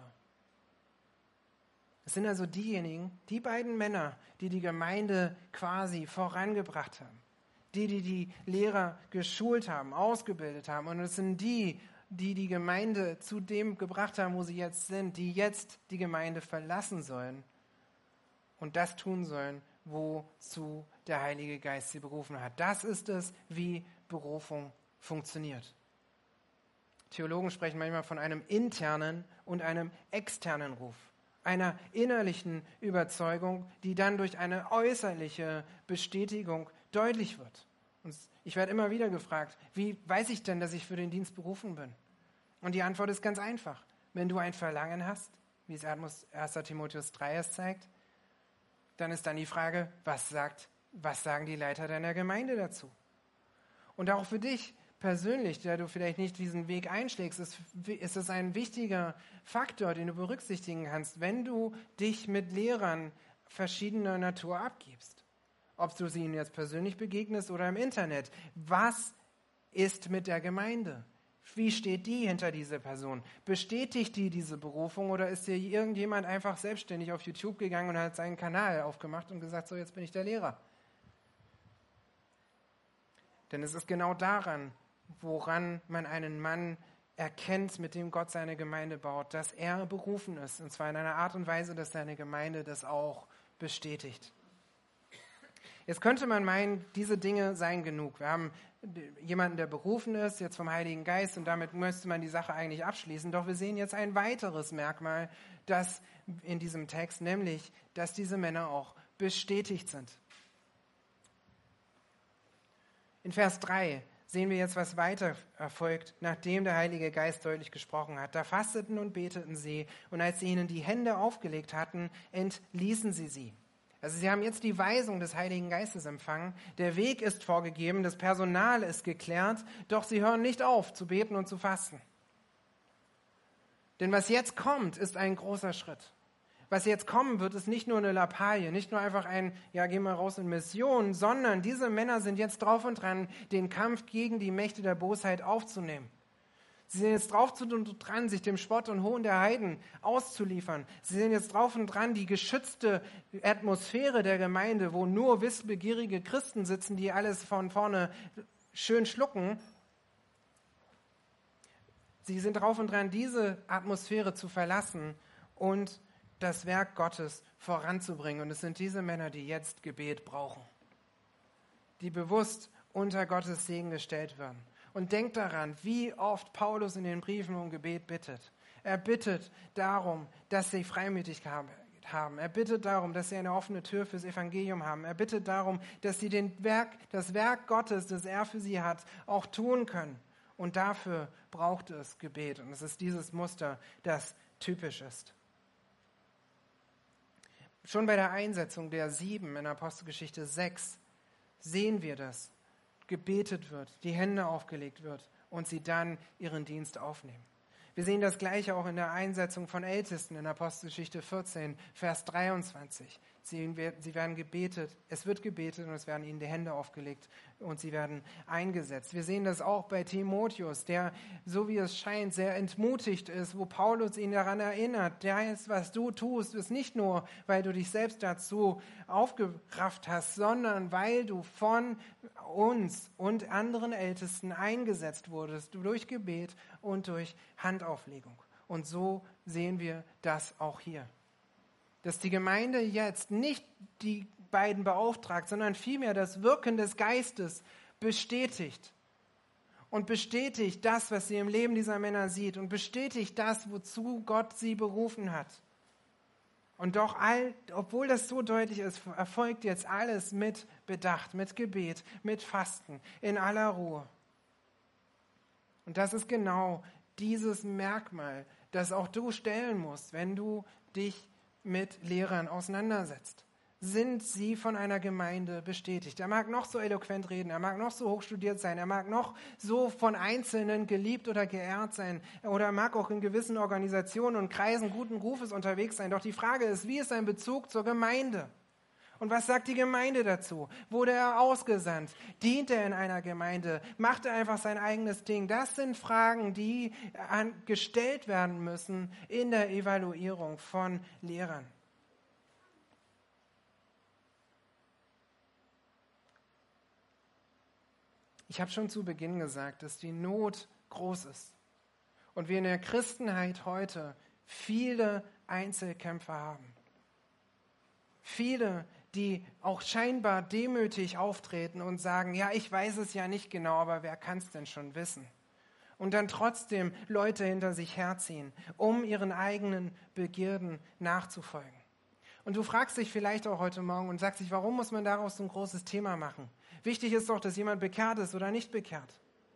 Es sind also diejenigen, die beiden Männer, die die Gemeinde quasi vorangebracht haben, die, die die Lehrer geschult haben, ausgebildet haben. Und es sind die, die die Gemeinde zu dem gebracht haben, wo sie jetzt sind, die jetzt die Gemeinde verlassen sollen und das tun sollen, wozu der Heilige Geist sie berufen hat. Das ist es, wie Berufung funktioniert. Theologen sprechen manchmal von einem internen und einem externen Ruf, einer innerlichen Überzeugung, die dann durch eine äußerliche Bestätigung deutlich wird. Und ich werde immer wieder gefragt, wie weiß ich denn, dass ich für den Dienst berufen bin? Und die Antwort ist ganz einfach. Wenn du ein Verlangen hast, wie es erster Timotheus drei es zeigt, dann ist dann die Frage, was sagt, was sagen die Leiter deiner Gemeinde dazu? Und auch für dich persönlich, der du vielleicht nicht diesen Weg einschlägst, ist, ist es ein wichtiger Faktor, den du berücksichtigen kannst, wenn du dich mit Lehrern verschiedener Natur abgibst. Ob du sie ihnen jetzt persönlich begegnest oder im Internet. Was ist mit der Gemeinde? Wie steht die hinter dieser Person? Bestätigt die diese Berufung oder ist hier irgendjemand einfach selbstständig auf YouTube gegangen und hat seinen Kanal aufgemacht und gesagt, so jetzt bin ich der Lehrer? Denn es ist genau daran, woran man einen Mann erkennt, mit dem Gott seine Gemeinde baut, dass er berufen ist. Und zwar in einer Art und Weise, dass seine Gemeinde das auch bestätigt. Jetzt könnte man meinen, diese Dinge seien genug. Wir haben jemanden, der berufen ist, jetzt vom Heiligen Geist, und damit müsste man die Sache eigentlich abschließen. Doch wir sehen jetzt ein weiteres Merkmal, das in diesem Text, nämlich, dass diese Männer auch bestätigt sind. In Vers drei sehen wir jetzt, was weiter erfolgt, nachdem der Heilige Geist deutlich gesprochen hat. Da fasteten und beteten sie, und als sie ihnen die Hände aufgelegt hatten, entließen sie sie. Also sie haben jetzt die Weisung des Heiligen Geistes empfangen. Der Weg ist vorgegeben, das Personal ist geklärt, doch sie hören nicht auf zu beten und zu fasten. Denn was jetzt kommt, ist ein großer Schritt. Was jetzt kommen wird, ist nicht nur eine Lappalie, nicht nur einfach ein, ja, geh mal raus in Mission, sondern diese Männer sind jetzt drauf und dran, den Kampf gegen die Mächte der Bosheit aufzunehmen. Sie sind jetzt drauf und dran, sich dem Spott und Hohn der Heiden auszuliefern. Sie sind jetzt drauf und dran, die geschützte Atmosphäre der Gemeinde, wo nur wissbegierige Christen sitzen, die alles von vorne schön schlucken. Sie sind drauf und dran, diese Atmosphäre zu verlassen und das Werk Gottes voranzubringen. Und es sind diese Männer, die jetzt Gebet brauchen, die bewusst unter Gottes Segen gestellt werden. Und denkt daran, wie oft Paulus in den Briefen um Gebet bittet. Er bittet darum, dass sie Freimütigkeit haben. Er bittet darum, dass sie eine offene Tür fürs Evangelium haben. Er bittet darum, dass sie den Werk, das Werk Gottes, das er für sie hat, auch tun können. Und dafür braucht es Gebet. Und es ist dieses Muster, das typisch ist. Schon bei der Einsetzung der sieben in Apostelgeschichte sechs sehen wir das. Gebetet wird, die Hände aufgelegt wird und sie dann ihren Dienst aufnehmen. Wir sehen das Gleiche auch in der Einsetzung von Ältesten in Apostelgeschichte vierzehn, Vers dreiundzwanzig. Sie, sie werden gebetet, es wird gebetet und es werden ihnen die Hände aufgelegt und sie werden eingesetzt. Wir sehen das auch bei Timotheus, der, so wie es scheint, sehr entmutigt ist, wo Paulus ihn daran erinnert, das, was du tust, ist nicht nur, weil du dich selbst dazu aufgerafft hast, sondern weil du von uns und anderen Ältesten eingesetzt wurdest, durch Gebet und durch Handauflegung. Und so sehen wir das auch hier. Dass die Gemeinde jetzt nicht die beiden beauftragt, sondern vielmehr das Wirken des Geistes bestätigt. Und bestätigt das, was sie im Leben dieser Männer sieht. Und bestätigt das, wozu Gott sie berufen hat. Und doch, all, obwohl das so deutlich ist, erfolgt jetzt alles mit Bedacht, mit Gebet, mit Fasten, in aller Ruhe. Und das ist genau dieses Merkmal, das auch du stellen musst, wenn du dich mit Lehrern auseinandersetzt. Sind sie von einer Gemeinde bestätigt? Er mag noch so eloquent reden, er mag noch so hochstudiert sein, er mag noch so von Einzelnen geliebt oder geehrt sein oder mag auch in gewissen Organisationen und Kreisen guten Rufes unterwegs sein. Doch die Frage ist, wie ist sein Bezug zur Gemeinde? Und was sagt die Gemeinde dazu? Wurde er ausgesandt? Dient er in einer Gemeinde? Macht er einfach sein eigenes Ding? Das sind Fragen, die an, gestellt werden müssen in der Evaluierung von Lehrern. Ich habe schon zu Beginn gesagt, dass die Not groß ist. Und wir in der Christenheit heute viele Einzelkämpfer haben. Viele, die auch scheinbar demütig auftreten und sagen, ja, ich weiß es ja nicht genau, aber wer kann es denn schon wissen? Und dann trotzdem Leute hinter sich herziehen, um ihren eigenen Begierden nachzufolgen. Und du fragst dich vielleicht auch heute Morgen und sagst dich, warum muss man daraus so ein großes Thema machen? Wichtig ist doch, dass jemand bekehrt ist oder nicht bekehrt.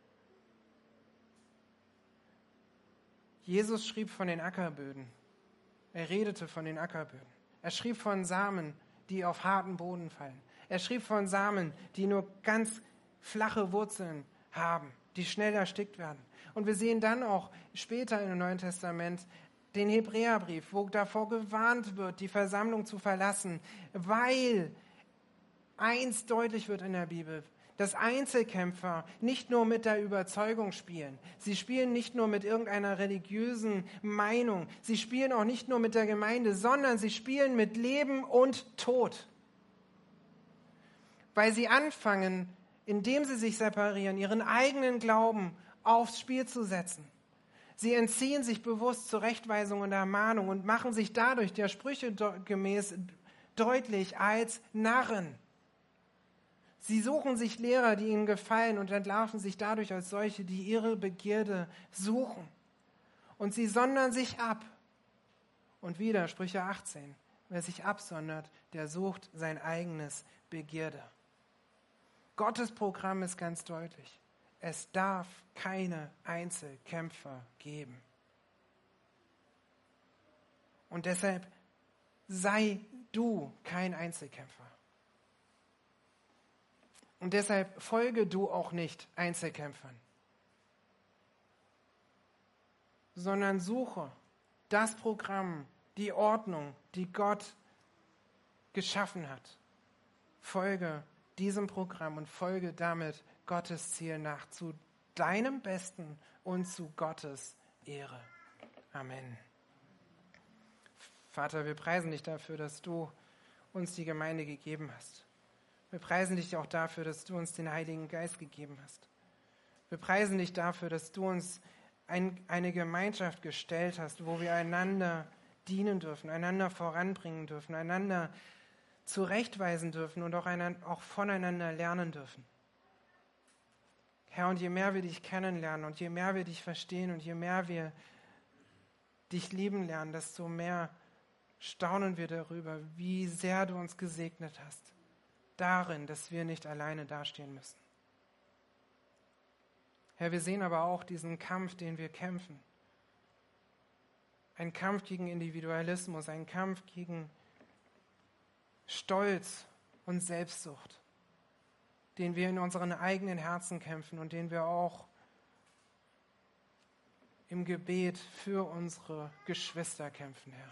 Jesus schrieb von den Ackerböden. Er redete von den Ackerböden. Er schrieb von Samen, die auf harten Boden fallen. Er schrieb von Samen, die nur ganz flache Wurzeln haben, die schnell erstickt werden. Und wir sehen dann auch später im Neuen Testament den Hebräerbrief, wo davor gewarnt wird, die Versammlung zu verlassen, weil eins deutlich wird in der Bibel, dass Einzelkämpfer nicht nur mit der Überzeugung spielen. Sie spielen nicht nur mit irgendeiner religiösen Meinung. Sie spielen auch nicht nur mit der Gemeinde, sondern sie spielen mit Leben und Tod. Weil sie anfangen, indem sie sich separieren, ihren eigenen Glauben aufs Spiel zu setzen. Sie entziehen sich bewusst Zurechtweisung und Ermahnung und machen sich dadurch der Sprüche gemäß deutlich als Narren. Sie suchen sich Lehrer, die ihnen gefallen und entlarven sich dadurch als solche, die ihre Begierde suchen. Und sie sondern sich ab. Und wieder Sprüche achtzehn. Wer sich absondert, der sucht sein eigenes Begierde. Gottes Programm ist ganz deutlich. Es darf keine Einzelkämpfer geben. Und deshalb sei du kein Einzelkämpfer. Und deshalb folge du auch nicht Einzelkämpfern, sondern suche das Programm, die Ordnung, die Gott geschaffen hat. Folge diesem Programm und folge damit Gottes Ziel nach, zu deinem Besten und zu Gottes Ehre. Amen. Vater, wir preisen dich dafür, dass du uns die Gemeinde gegeben hast. Wir preisen dich auch dafür, dass du uns den Heiligen Geist gegeben hast. Wir preisen dich dafür, dass du uns ein, eine Gemeinschaft gestellt hast, wo wir einander dienen dürfen, einander voranbringen dürfen, einander zurechtweisen dürfen und auch, einander, auch voneinander lernen dürfen. Herr, und je mehr wir dich kennenlernen und je mehr wir dich verstehen und je mehr wir dich lieben lernen, desto mehr staunen wir darüber, wie sehr du uns gesegnet hast, darin, dass wir nicht alleine dastehen müssen. Herr, wir sehen aber auch diesen Kampf, den wir kämpfen. Ein Kampf gegen Individualismus, ein Kampf gegen Stolz und Selbstsucht, den wir in unseren eigenen Herzen kämpfen und den wir auch im Gebet für unsere Geschwister kämpfen, Herr.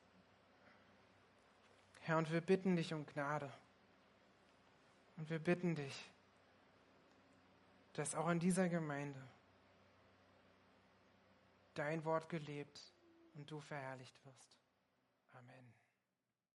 Herr, und wir bitten dich um Gnade. Und wir bitten dich, dass auch in dieser Gemeinde dein Wort gelebt und du verherrlicht wirst. Amen.